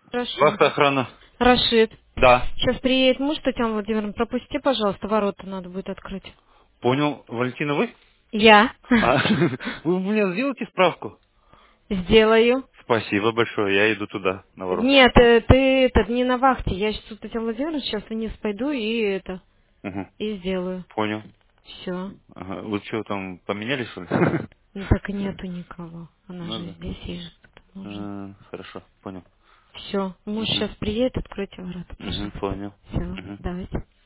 Хорошо. Вахта охрана. Рашид. Да. Сейчас приедет муж, Татьяна Владимировна, пропусти, пожалуйста, ворота надо будет открыть. Понял. Валентина, вы? Я А, вы у меня сделаете справку? сделаю. Спасибо большое. Я иду туда, на ворота. Нет, ты не на вахте. Я сейчас тут, Татьяна Владимировна, сейчас вниз пойду Угу. и сделаю. Понял. Все. Ага. Вы что, там поменяли, что ли? Ну так нету никого. Она Ну же да. здесь ей же кто-то нужен. Хорошо. Понял. Все. Муж Угу. сейчас приедет, откройте ворота, Угу. пожалуйста. Понял. Все, Угу. давайте.